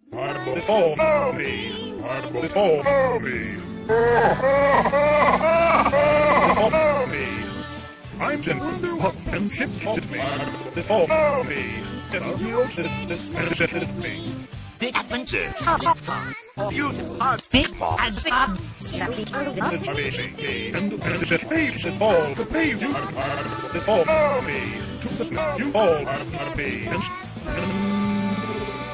Before me, before me, before me. I'm Jim Hot and shifted me before me. If you should dispensed me. Big adventures are fun. You are big and fun. And the page should fall to pave you before me. To the you fall me. And